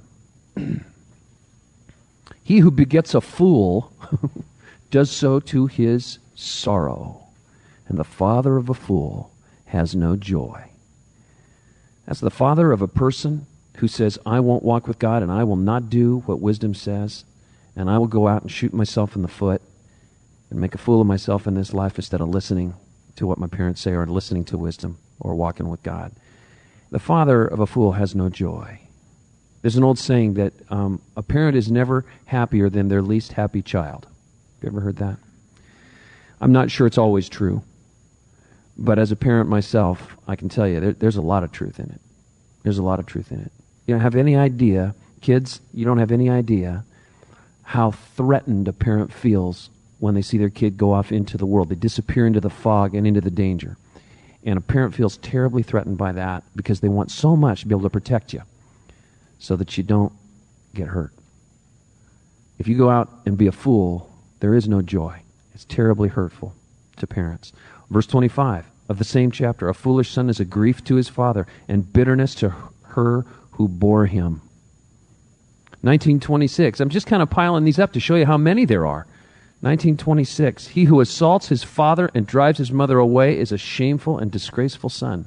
He who begets a fool does so to his sorrow, and the father of a fool has no joy. That's the father of a person who says, I won't walk with God, and I will not do what wisdom says, and I will go out and shoot myself in the foot and make a fool of myself in this life instead of listening to what my parents say or listening to wisdom or walking with God. The father of a fool has no joy. There's an old saying that um, a parent is never happier than their least happy child. Have you ever heard that? I'm not sure it's always true. But as a parent myself, I can tell you there, there's a lot of truth in it. There's a lot of truth in it. You don't have any idea, kids, you don't have any idea how threatened a parent feels when they see their kid go off into the world. They disappear into the fog and into the danger. And a parent feels terribly threatened by that because they want so much to be able to protect you so that you don't get hurt. If you go out and be a fool, there is no joy. It's terribly hurtful to parents. Verse twenty-five of the same chapter, a foolish son is a grief to his father and bitterness to her who bore him. nineteen twenty-six, I'm just kind of piling these up to show you how many there are. nineteen twenty-six, he who assaults his father and drives his mother away is a shameful and disgraceful son.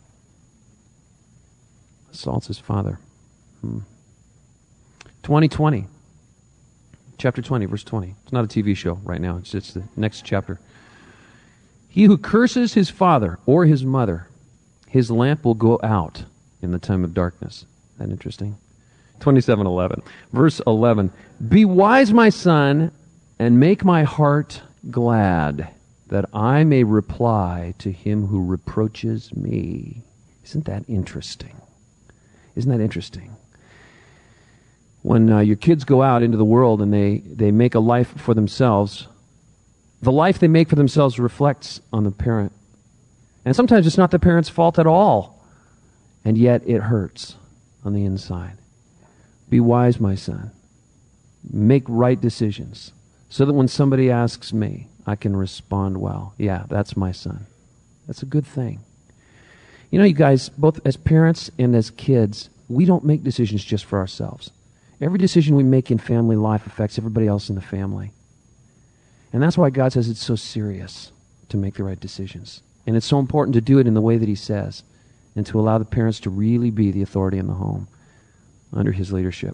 Assaults his father. Hmm. twenty twenty, chapter twenty, verse twenty. It's not a T V show right now. It's just the next chapter. He who curses his father or his mother, his lamp will go out in the time of darkness. Isn't that interesting? twenty-seven eleven. Verse eleven. Be wise, my son, and make my heart glad, that I may reply to him who reproaches me. Isn't that interesting? Isn't that interesting? When uh, your kids go out into the world and they, they make a life for themselves, the life they make for themselves reflects on the parent. And sometimes it's not the parent's fault at all, and yet it hurts on the inside. Be wise, my son. Make right decisions, so that when somebody asks me, I can respond well. Yeah, that's my son. That's a good thing. You know, you guys, both as parents and as kids, we don't make decisions just for ourselves. Every decision we make in family life affects everybody else in the family. And that's why God says it's so serious to make the right decisions. And it's so important to do it in the way that he says, and to allow the parents to really be the authority in the home under his leadership.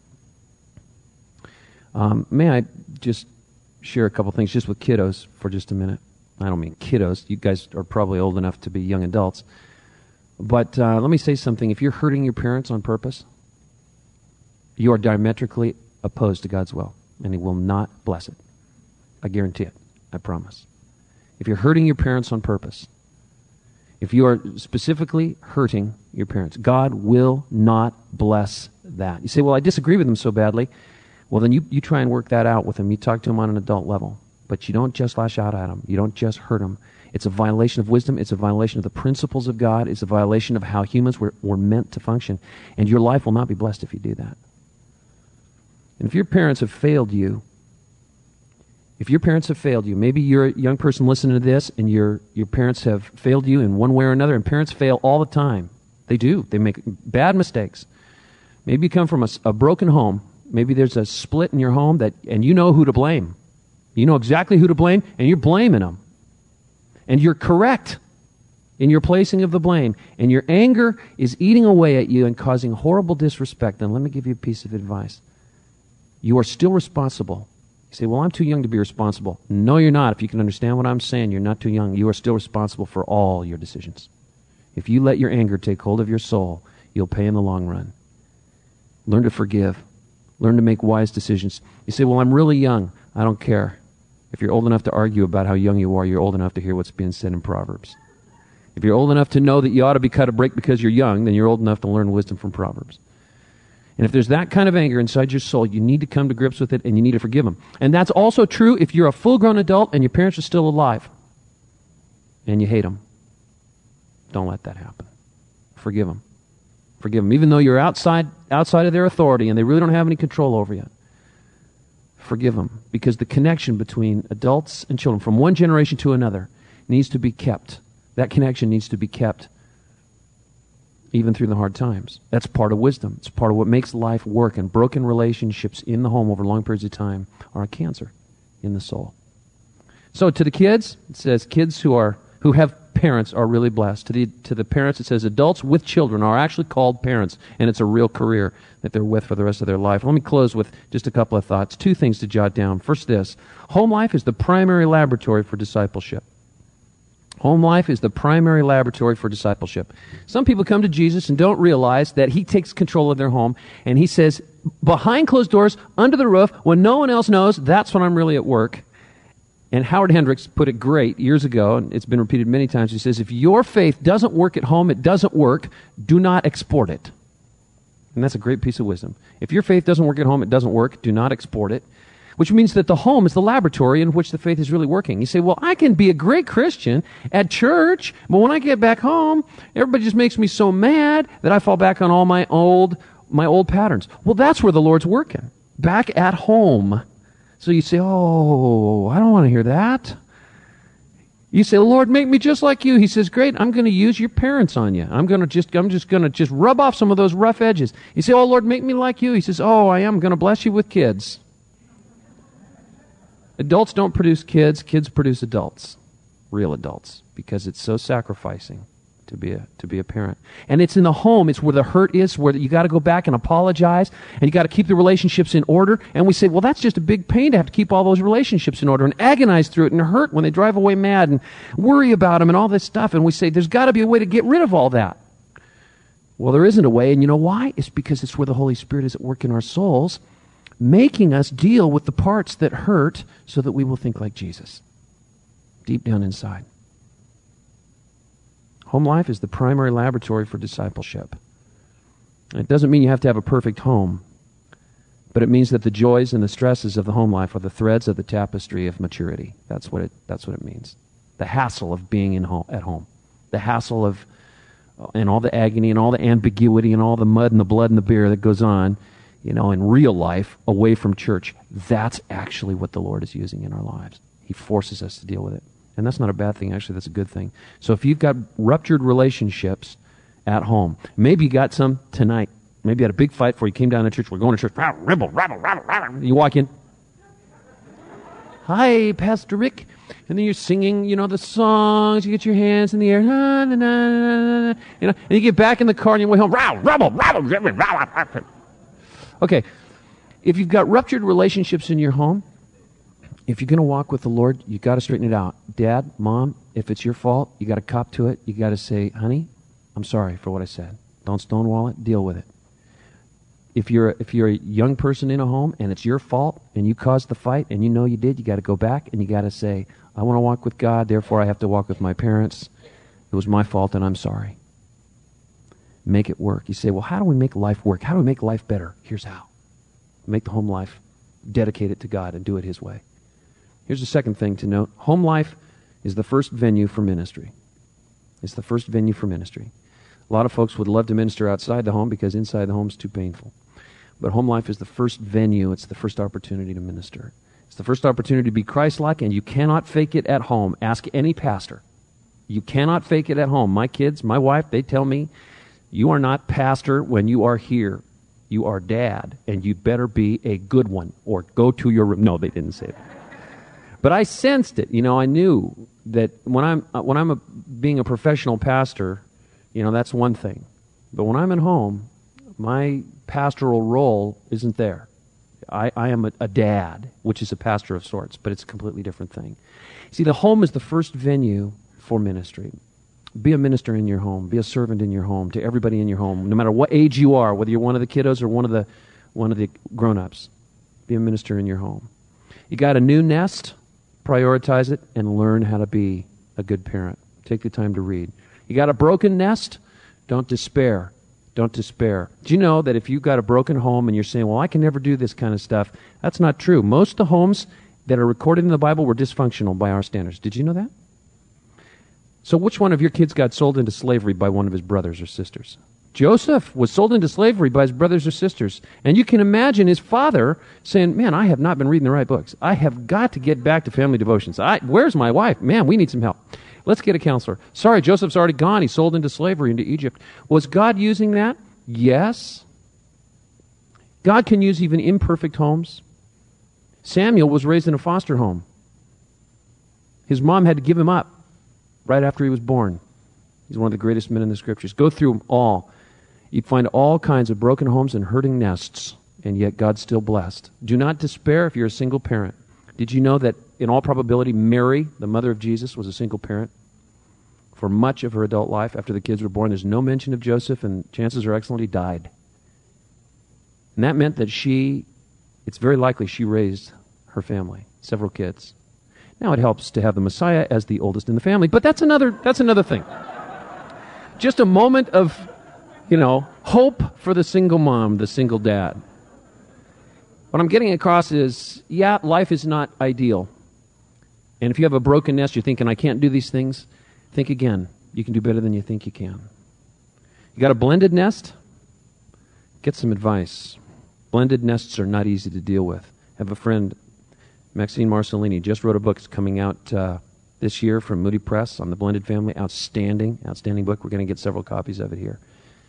Um, may I just share a couple things just with kiddos for just a minute? I don't mean kiddos. You guys are probably old enough to be young adults. But uh, let me say something. If you're hurting your parents on purpose, you are diametrically opposed to God's will, and he will not bless it. I guarantee it. I promise. If you're hurting your parents on purpose, if you are specifically hurting your parents, God will not bless that. You say, well, I disagree with them so badly. Well, then you, you try and work that out with them. You talk to them on an adult level. But you don't just lash out at them. You don't just hurt them. It's a violation of wisdom. It's a violation of the principles of God. It's a violation of how humans were, were meant to function. And your life will not be blessed if you do that. And if your parents have failed you, if your parents have failed you, maybe you're a young person listening to this and your your parents have failed you in one way or another, and parents fail all the time. They do. They make bad mistakes. Maybe you come from a, a broken home. Maybe there's a split in your home, that, and you know who to blame. You know exactly who to blame, and you're blaming them. And you're correct in your placing of the blame. And your anger is eating away at you and causing horrible disrespect. And let me give you a piece of advice. You are still responsible. You say, well, I'm too young to be responsible. No, you're not. If you can understand what I'm saying, you're not too young. You are still responsible for all your decisions. If you let your anger take hold of your soul, you'll pay in the long run. Learn to forgive. Learn to make wise decisions. You say, well, I'm really young. I don't care. If you're old enough to argue about how young you are, you're old enough to hear what's being said in Proverbs. If you're old enough to know that you ought to be cut a break because you're young, then you're old enough to learn wisdom from Proverbs. And if there's that kind of anger inside your soul, you need to come to grips with it and you need to forgive them. And that's also true if you're a full-grown adult and your parents are still alive and you hate them. Don't let that happen. Forgive them. Forgive them. Even though you're outside, outside of their authority and they really don't have any control over you. Forgive them. Because the connection between adults and children from one generation to another needs to be kept. That connection needs to be kept even through the hard times. That's part of wisdom. It's part of what makes life work. And broken relationships in the home over long periods of time are a cancer in the soul. So to the kids, it says kids who are who have parents are really blessed. To the to the parents, it says adults with children are actually called parents, and it's a real career that they're with for the rest of their life. Let me close with just a couple of thoughts. Two things to jot down. First, this: home life is the primary laboratory for discipleship. Home life is the primary laboratory for discipleship. Some people come to Jesus and don't realize that He takes control of their home, and He says, behind closed doors, under the roof, when no one else knows, that's when I'm really at work. And Howard Hendricks put it great years ago, and it's been repeated many times. He says, if your faith doesn't work at home, it doesn't work. Do not export it. And that's a great piece of wisdom. If your faith doesn't work at home, it doesn't work. Do not export it. Which means that the home is the laboratory in which the faith is really working. You say, well, I can be a great Christian at church, but when I get back home, everybody just makes me so mad that I fall back on all my old my old patterns. Well, that's where the Lord's working. Back at home. So you say, oh, I don't want to hear that. You say, Lord, make me just like you. He says, great, I'm going to use your parents on you. I'm going to just, I'm just going to just rub off some of those rough edges. You say, oh, Lord, make me like you. He says, oh, I am going to bless you with kids. Adults don't produce kids. Kids produce adults, real adults, because it's so sacrificing to be a to be a parent. And it's in the home. It's where the hurt is, where you got to go back and apologize, and you got to keep the relationships in order. And we say, well, that's just a big pain to have to keep all those relationships in order and agonize through it and hurt when they drive away mad and worry about them and all this stuff. And we say, there's got to be a way to get rid of all that. Well, there isn't a way, and you know why? It's because it's where the Holy Spirit is at work in our souls, making us deal with the parts that hurt so that we will think like Jesus, deep down inside. Home life is the primary laboratory for discipleship. It doesn't mean you have to have a perfect home, but it means that the joys and the stresses of the home life are the threads of the tapestry of maturity. That's what it, that's what it means. The hassle of being in home, at home. The hassle of, and all the agony and all the ambiguity and all the mud and the blood and the beer that goes on, you know, in real life, away from church. That's actually what the Lord is using in our lives. He forces us to deal with it. And that's not a bad thing. Actually, that's a good thing. So if you've got ruptured relationships at home, maybe you got some tonight. Maybe you had a big fight before you came down to church. We're going to church. Rebel, rebel, rebel, rebel. You walk in. Hi, Pastor Rick. And then you're singing, you know, the songs. You get your hands in the air. Na, na, na, na, na. You know, and you get back in the car on your way home. Rebel, rebel, rebel. Okay, if you've got ruptured relationships in your home, if you're going to walk with the Lord, you got to straighten it out. Dad, Mom, if it's your fault, you got to cop to it. You got to say, honey, I'm sorry for what I said. Don't stonewall it. Deal with it. If you're if you're a young person in a home and it's your fault and you caused the fight and you know you did, you got to go back and you got to say, I want to walk with God, therefore I have to walk with my parents. It was my fault and I'm sorry. Make it work. You say, well, how do we make life work? How do we make life better? Here's how. Make the home life, dedicate it to God and do it His way. Here's the second thing to note. Home life is the first venue for ministry. It's the first venue for ministry. A lot of folks would love to minister outside the home because inside the home is too painful. But home life is the first venue. It's the first opportunity to minister. It's the first opportunity to be Christ-like, and you cannot fake it at home. Ask any pastor. You cannot fake it at home. My kids, my wife, they tell me, you are not pastor when you are here. You are dad, and you better be a good one, or go to your room. No, they didn't say that. But I sensed it. You know, I knew that when I'm uh, when I'm a, being a professional pastor, you know, that's one thing. But when I'm at home, my pastoral role isn't there. I, I am a, a dad, which is a pastor of sorts, but it's a completely different thing. See, the home is the first venue for ministry. Be a minister in your home. Be a servant in your home, to everybody in your home, no matter what age you are, whether you're one of the kiddos or one of the one of the grown-ups. Be a minister in your home. You got a new nest, prioritize it, and learn how to be a good parent. Take the time to read. You got a broken nest, don't despair. Don't despair. Do you know that if you've got a broken home and you're saying, well, I can never do this kind of stuff, that's not true. Most of the homes that are recorded in the Bible were dysfunctional by our standards. Did you know that? So which one of your kids got sold into slavery by one of his brothers or sisters? Joseph was sold into slavery by his brothers or sisters. And you can imagine his father saying, man, I have not been reading the right books. I have got to get back to family devotions. I, where's my wife? Man, we need some help. Let's get a counselor. Sorry, Joseph's already gone. He's sold into slavery into Egypt. Was God using that? Yes. God can use even imperfect homes. Samuel was raised in a foster home. His mom had to give him up right after he was born. He's one of the greatest men in the Scriptures. Go through them all. You'd find all kinds of broken homes and hurting nests, and yet God's still blessed. Do not despair if you're a single parent. Did you know that in all probability Mary, the mother of Jesus, was a single parent for much of her adult life after the kids were born? There's no mention of Joseph, and chances are excellent he died. And that meant that she, it's very likely she raised her family, several kids. Now it helps to have the Messiah as the oldest in the family, but that's another that's another thing. Just a moment of, you know, hope for the single mom, the single dad. What I'm getting across is, yeah, life is not ideal. And if you have a broken nest, you're thinking, I can't do these things, think again. You can do better than you think you can. You got a blended nest? Get some advice. Blended nests are not easy to deal with. I have a friend, Maxine Marcellini, just wrote a book. It's coming out uh, this year from Moody Press on the blended family. Outstanding, outstanding book. We're going to get several copies of it here.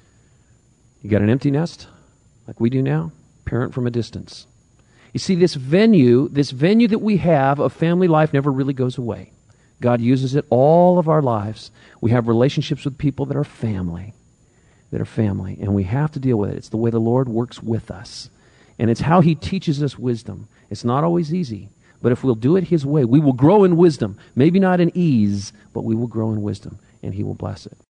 You got an empty nest, like we do now? Parent from a distance. You see, this venue, this venue that we have of family life never really goes away. God uses it all of our lives. We have relationships with people that are family, that are family, and we have to deal with it. It's the way the Lord works with us, and it's how He teaches us wisdom. It's not always easy, but if we'll do it His way, we will grow in wisdom. Maybe not in ease, but we will grow in wisdom, and He will bless it.